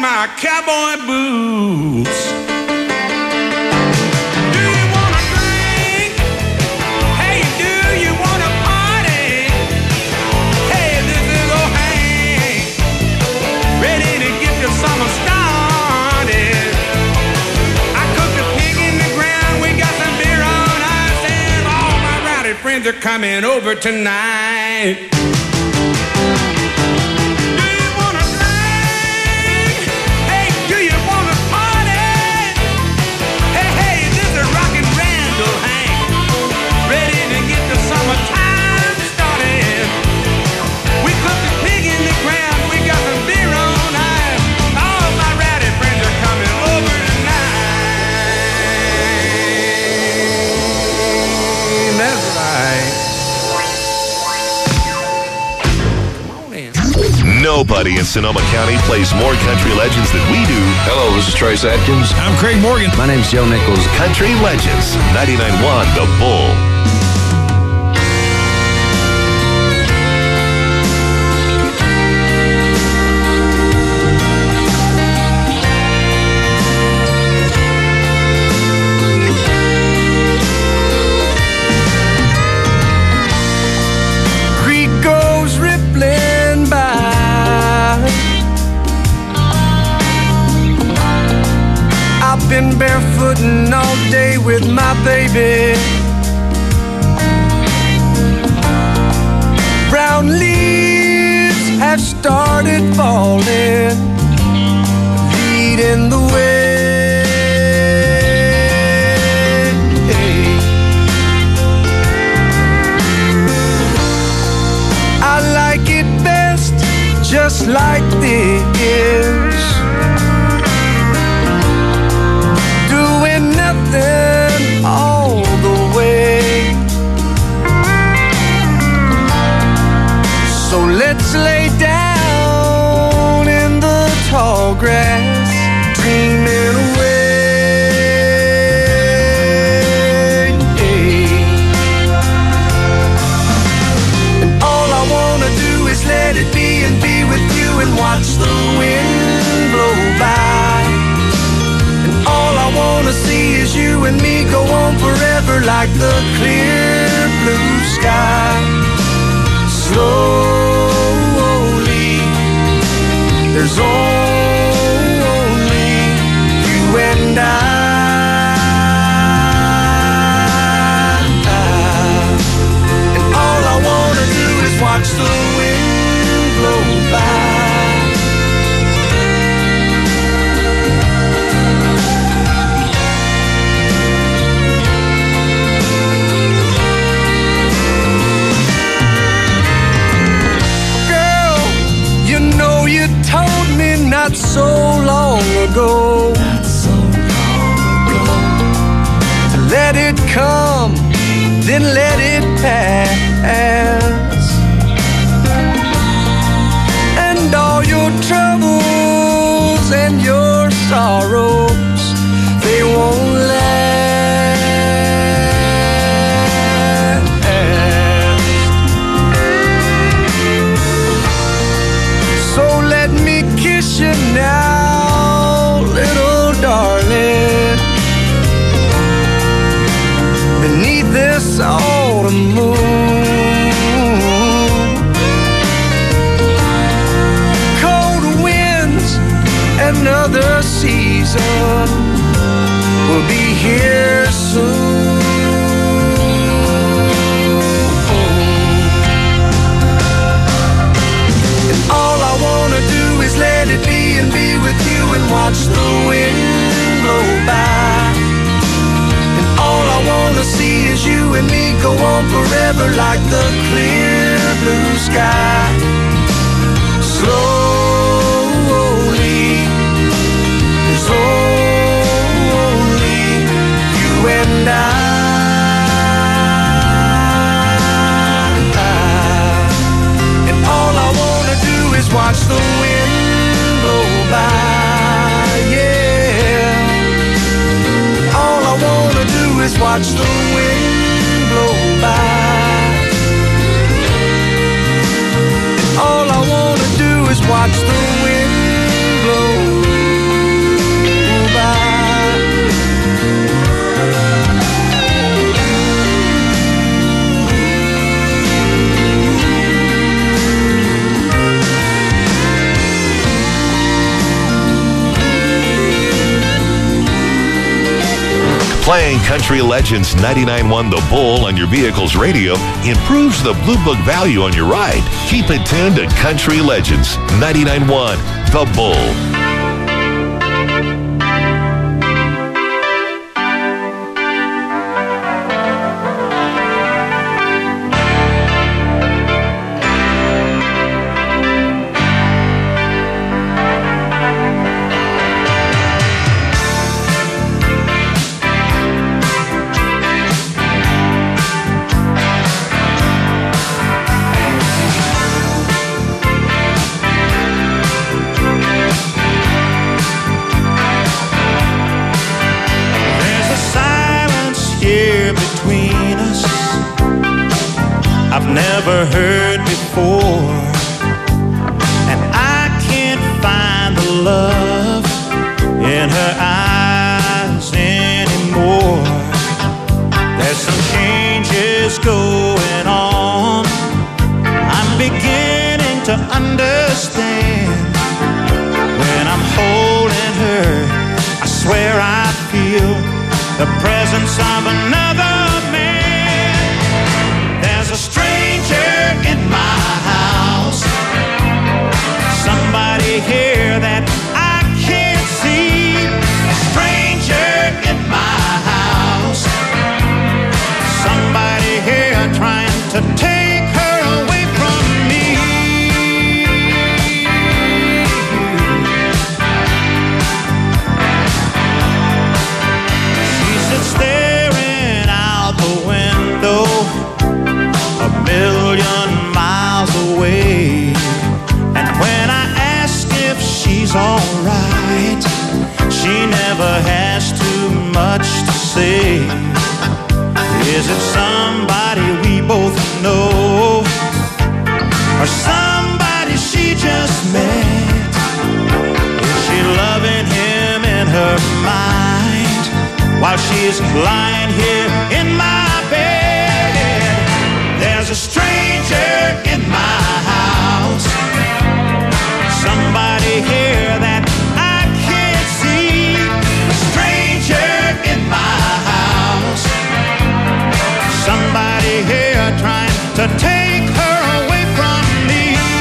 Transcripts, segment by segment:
my cowboy boots. Friends are coming over tonight. Do you wanna drink? Hey, do you wanna party? Hey, hey, this is Rockin' Randall Hank, ready to get the summertime started. We cooked a pig in the ground, we got some beer on ice. All my rowdy friends are coming over tonight. That's right. Nobody in Sonoma County plays more country legends than we do. Hello, this is Trace Adkins. I'm Craig Morgan. My name's Joe Nichols. Country Legends, 99.1 The Bull. Been barefooting all day with my baby. Brown leaves have started falling, leading the way. I like it best just like this. Nothing all the way. So let's lay down in the tall grass, dreaming away. And all I wanna do is let it be and be with you and watch the wind blow by. All I wanna see is you and me go on forever like the clear blue sky. Slowly, there's only you and I. And all I wanna do is watch the wind blow by. Told me not so long ago, to let it come, then let it pass. And all your troubles and your sorrows, they won't last. So let me kiss you now, little darling, beneath this autumn moon. Cold winds, another season will be here soon. And all I wanna do is let it be and be with you and watch the wind blow by. And all I wanna see is you and me go on forever like the clear blue sky. Slowly, there's only you and I. And all I wanna do is watch the wind blow by, yeah. All I wanna do is watch the wind blow by. All I wanna do is watch the wind blow Country Legends 99.1 The Bull on your vehicle's radio improves the Blue Book value on your ride. Keep it tuned to Country Legends 99.1 The Bull. Never heard before, and I can't find the love in her eyes anymore. There's some changes going on, I'm beginning to understand. When I'm holding her, I swear I feel the presence of another man. There's a stranger in my house, somebody here that I can't see. A stranger in my house, somebody here trying to take her away from me. She sits staring out the window, a million miles away. And when I ask if she's alright, she never has too much to say. Is it somebody we both know, or somebody she just met? Is she loving him in her mind while she's lying here in my bed? There's a stranger in my house, somebody here that I can't see. A stranger in my house, somebody here trying to take her away from me.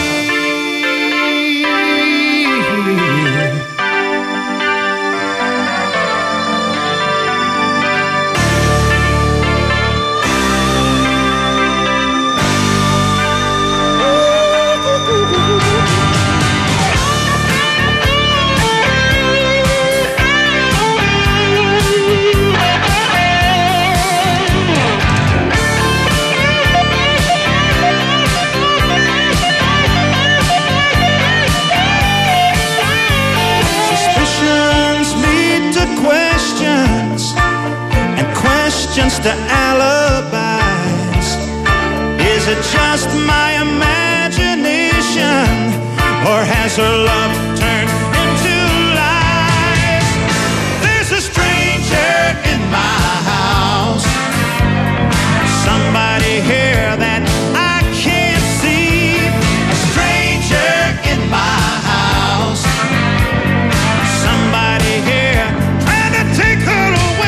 To alibis. Is it just my imagination, or has her love turned into lies? There's a stranger in my house, somebody here that I can't see. A stranger in my house, somebody here trying to take her away.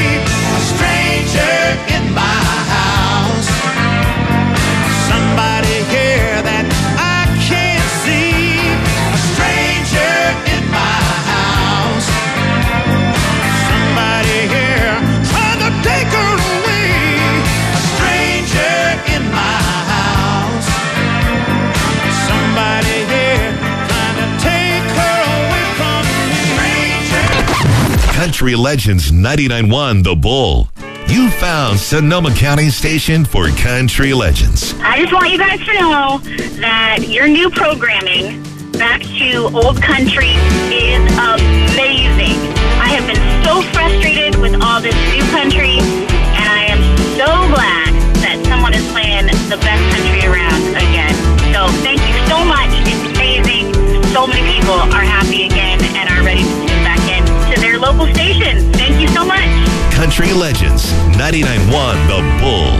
In my house, somebody here that I can't see. A stranger in my house, somebody here trying to take her away. A stranger in my house, somebody here trying to take her away from me. Country Legends 99.1 The Bull. You found Sonoma County's station for Country Legends. I just want you guys to know that your new programming, Back to Old Country, is amazing. I have been so frustrated with all this new country, and I am so glad that someone is playing the best country around again. So thank you so much. It's amazing. So many people are happy again and are ready to tune back in to their local station. Thank you so much. Country Legends 99.1 The Bull.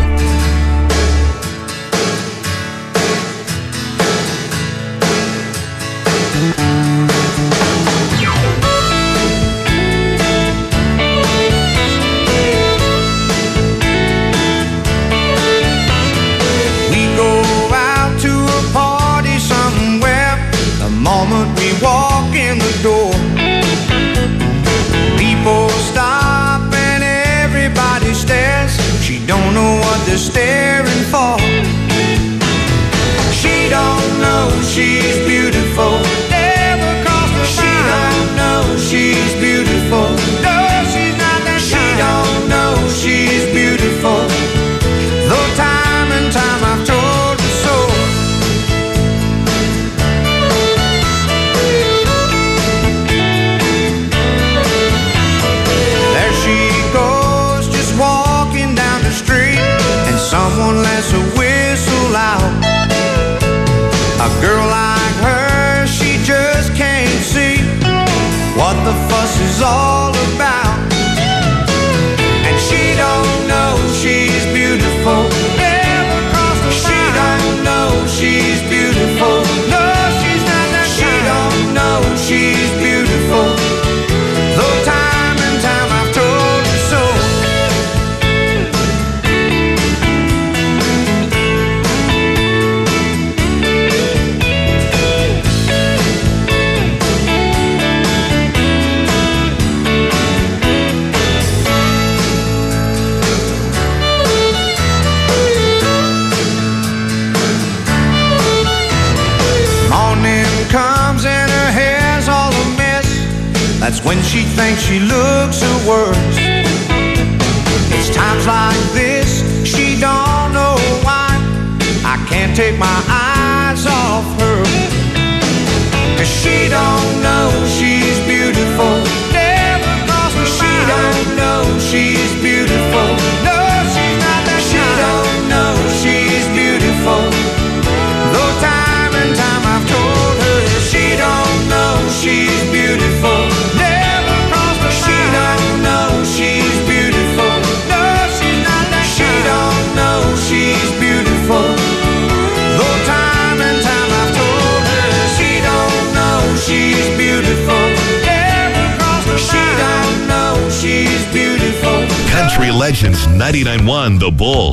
That's when she thinks she looks her worst. It's times like this, she don't know why I can't take my eyes off her. 'Cause she don't know she's beautiful. Never crossed her mind. She don't know she's beautiful. No, she's not that kind. She don't know she's beautiful. Though time and time I've told her she don't know she's beautiful. Never crossed her mind. She don't know she's beautiful. No, she's not that kind. She don't know she's beautiful. Though time and time I've told her she don't know she's beautiful. Never crossed her mind. She don't know she's beautiful. Country Legends 99.1 The Bull.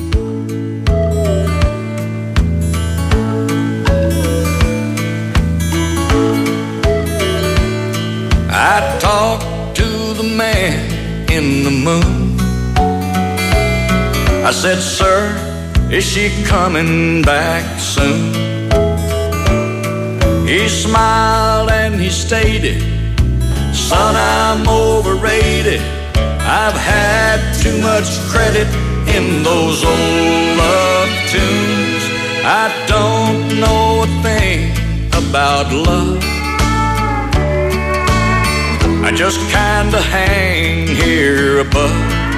I talked to the man in the moon. I said, sir, is she coming back soon? He smiled and he stated, son, I'm overrated. I've had too much credit in those old love tunes. I don't know a thing about love. I just kinda hang here above.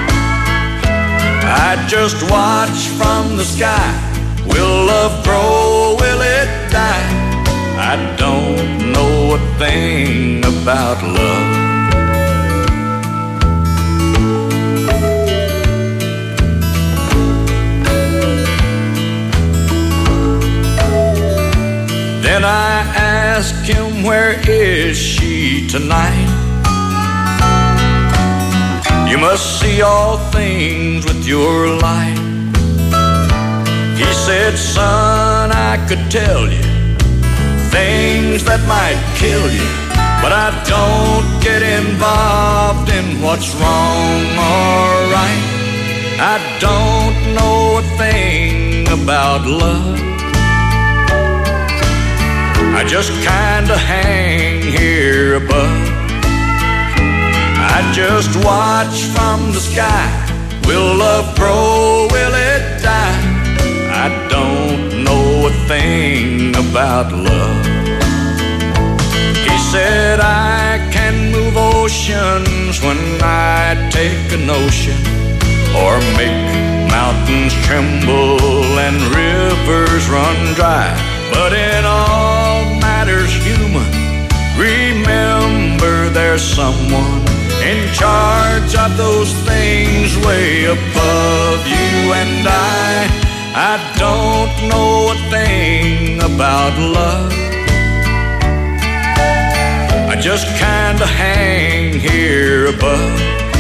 I just watch from the sky. Will love grow? Will it die? I don't know a thing about love. Then I asked him, where is she tonight? You must see all things with your light. He said, son, I could tell you things that might kill you, but I don't get involved in what's wrong or right. I don't know a thing about love. I just kinda hang here above. I just watch from the sky. Will love grow? Will it die? I don't know a thing about love. He said, I can move oceans when I take a notion, or make mountains tremble and rivers run dry. But in all matters human, remember there's someone in charge of those things way above you and I don't know a thing about love. I just kinda hang here above.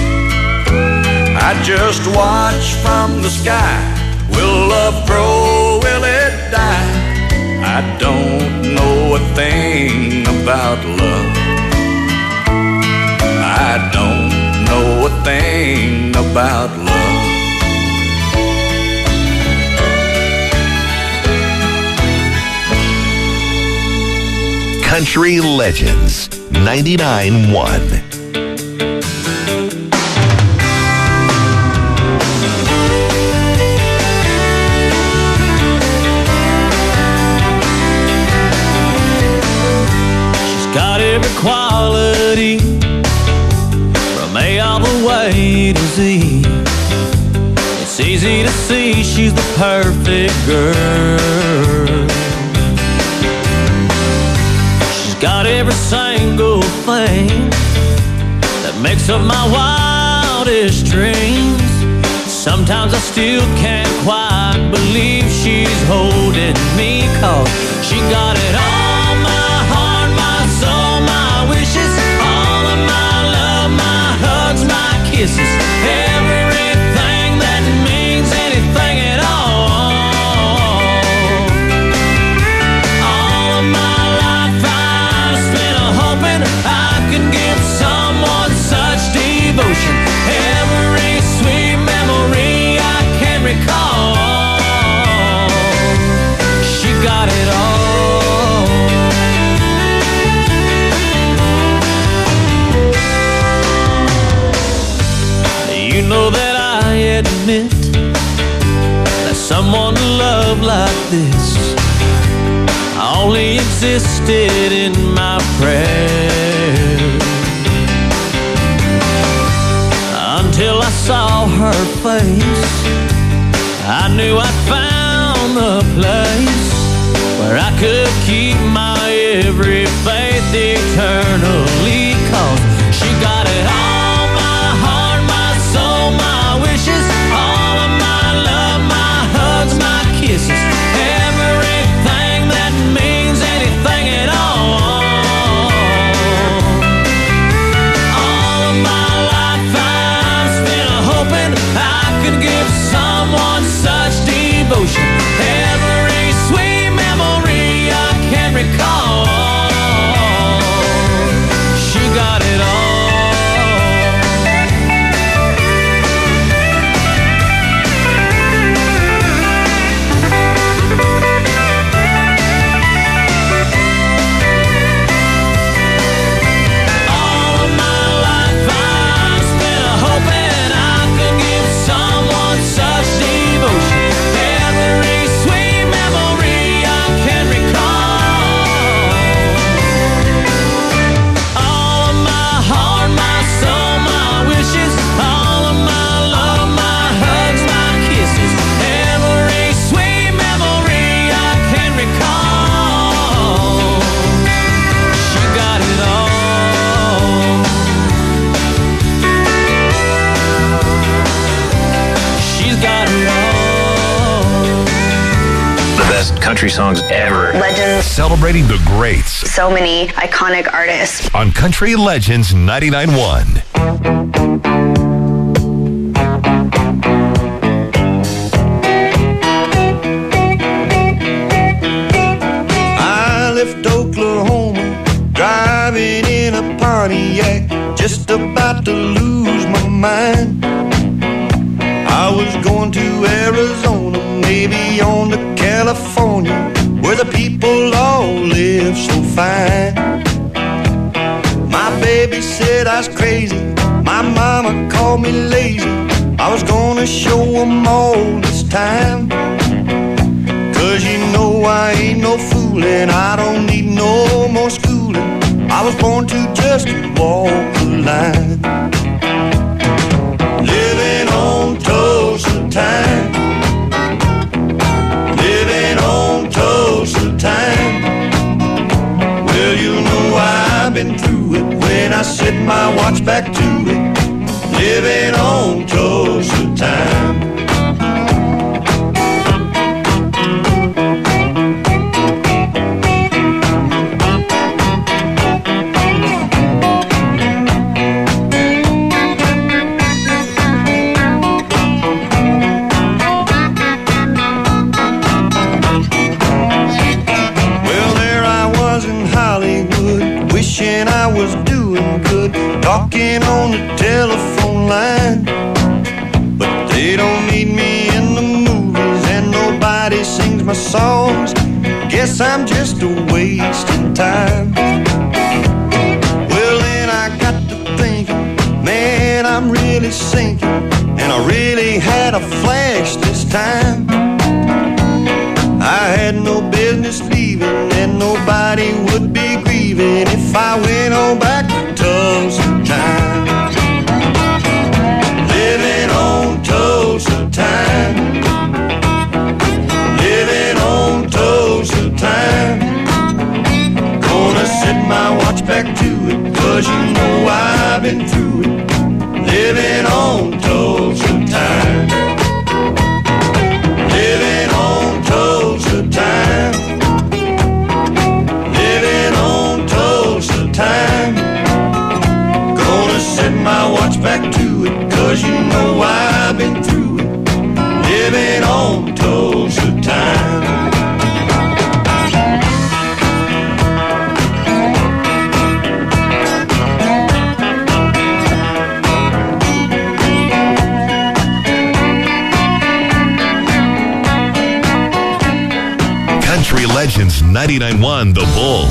I just watch from the sky. Will love grow? Will it die? I don't know a thing about love. I don't know a thing about love. Country Legends 99.1. Got every quality from A all the way to Z. It's easy to see she's the perfect girl. She's got every single thing that makes up my wildest dreams. Sometimes I still can't quite believe she's holding me, 'cause she got it all. Kisses, everything that means anything at all. All of my life I've spent hoping I could give someone such devotion. Every sweet memory I can recall. She got it all. admit that someone to love like this only existed in my prayers. Until I saw her face, I knew I'd found the place where I could keep my every faith eternally. 'Cause she got it all, my heart, my soul, my wishes, all of my love, my hugs, my kisses, everything that means anything at all. All of my life I've spent hoping I could give someone such devotion. Every sweet memory I can recall. She got it all. All of my life I've spent hoping I could give someone such devotion. Every sweet memory I can recall. All of my heart, my soul, my wishes, all of my love, my hugs, my kisses, every sweet memory I can recall. She got it all. She's got it all. The best country songs ever. Legends. Celebrating the greats So many iconic artists. on Country Legends 99.1. I left Oklahoma, driving in a Pontiac, just about to lose my mind. I was going to Arizona, maybe on to California, where the people all live so fine. My baby said I was crazy, my mama called me lazy. I was gonna show them all this time. 'Cause you know I ain't no foolin', I don't need no more schooling. I was born to just walk the line. Living on Tulsa time, living on Tulsa time. Well, you know I've been through it when I set my watch back to it. Living on Tulsa time. Well, there I was in Hollywood, wishing I was doing good, talking on the telephone line. But they don't need me in the movies, and nobody sings my songs. Guess I'm just a wasting time. Well, then I got to thinking, man, I'm really sinking, and I really had a flash this time. I had no business leaving, and nobody would be grieving if I went on back to Tulsa time. Living on Tulsa time, living on Tulsa time. Gonna set my watch back to it, 'cause you know I've been through it. Living on Tulsa time, living on Tulsa time, living on Tulsa time. Gonna set my watch back to it, 'cause you know I've been through it. Living on Tulsa time. Country Legends 99.1 The Bull.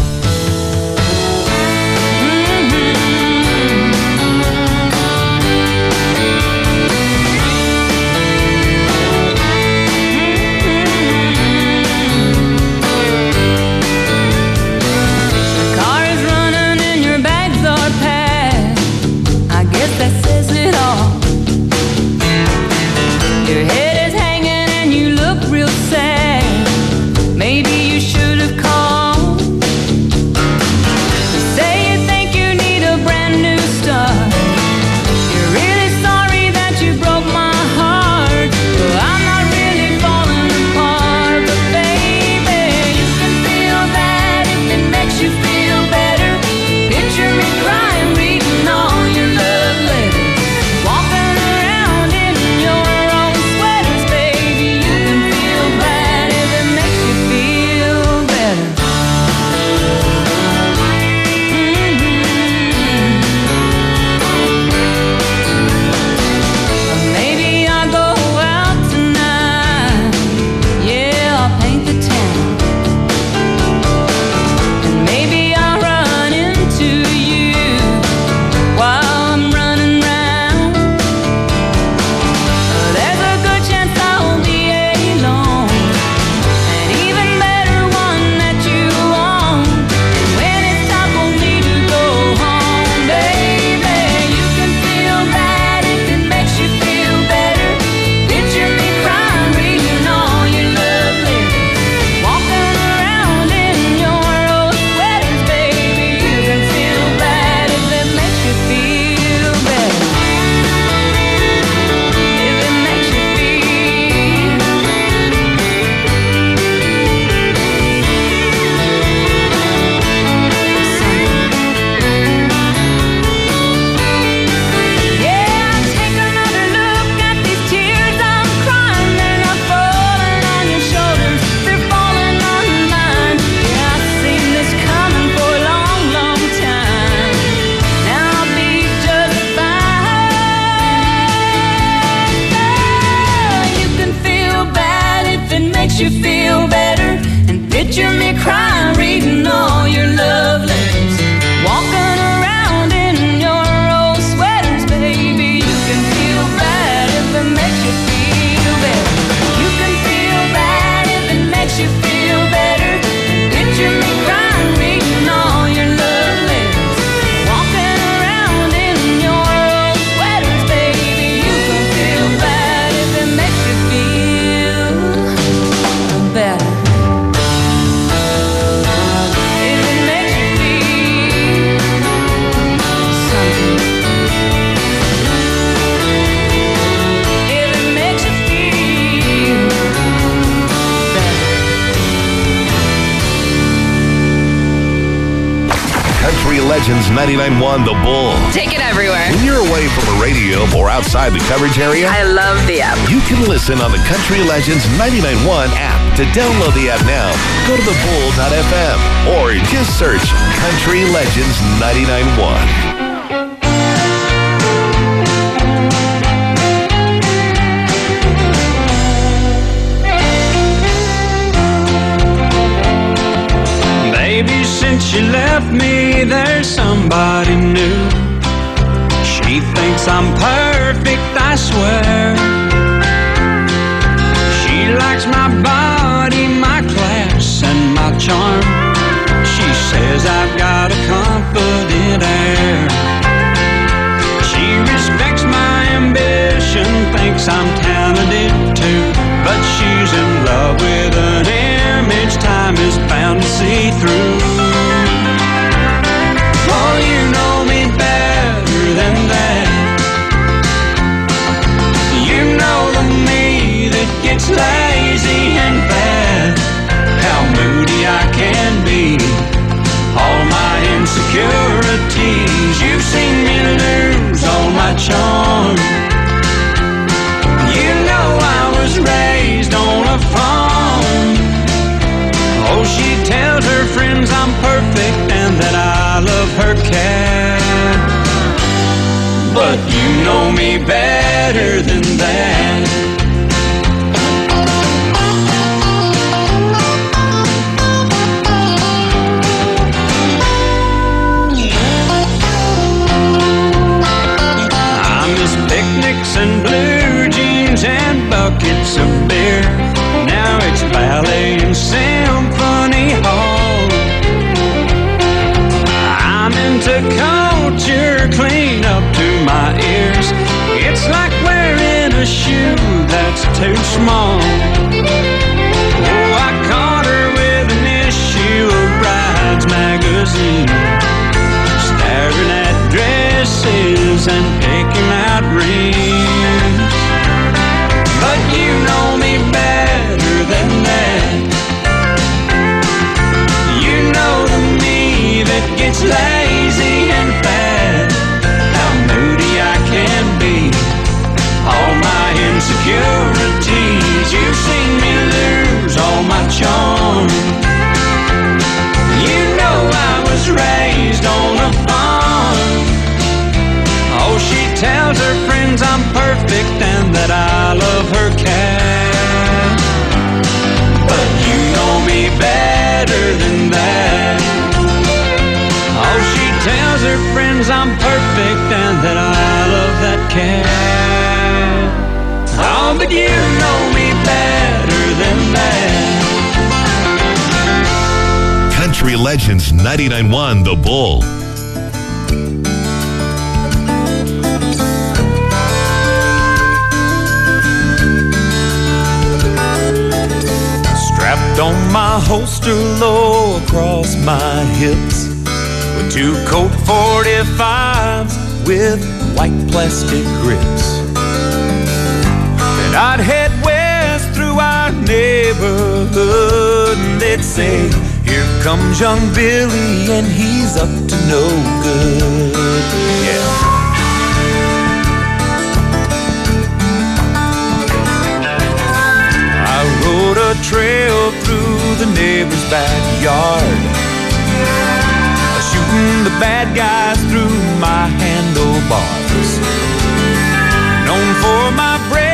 Legends 99.1 The Bull. Take it everywhere. When you're away from a radio or outside the coverage area, I love the app. you can listen on the Country Legends 99.1 app. To download the app now, go to thebull.fm or just search Country Legends 99.1. Since she left me, there's somebody new. She thinks I'm perfect, I swear. She likes my body, my class, and my charm. She says I've got a confident air. She respects my ambition, thinks I'm talented too. But she's in love with an image time is bound to see through. Oh, you know me better than that. You know the me that gets lazy and bad. How moody I can be, all my insecurities. You've seen me lose all my charm. You know I was raised on a farm. Oh, she tells her friends I'm perfect and that I love her cat. But you know me better than that. I miss picnics and blue jeans and buckets of beer. Now it's ballet and symphony hall. I'm into culture clean up to my ears. It's like wearing a shoe that's too small. Oh, I caught her with an issue of Brides magazine, staring at dresses and picking out rings. But you know me better than that. You know the me that gets lazy and bad. How moody I can be, all my insecurities. You've seen me lose all my charm. You know I was raised on a farm. Oh, she tells her friends I'm perfect and that I love her cat. But you know me better than that. Oh, she tells her friends I'm perfect and that I love that cat. Oh, but you know me better than that. Country Legends 99.1 The Bull. Strapped on my holster low across my hips with two Colt 45s with white plastic grips. Then I'd head west through our neighborhood and they'd say, here comes young Billy and he's up to no good. Yeah. I rode a trail through the neighbor's backyard, shooting the bad guys through my handlebars. Known for my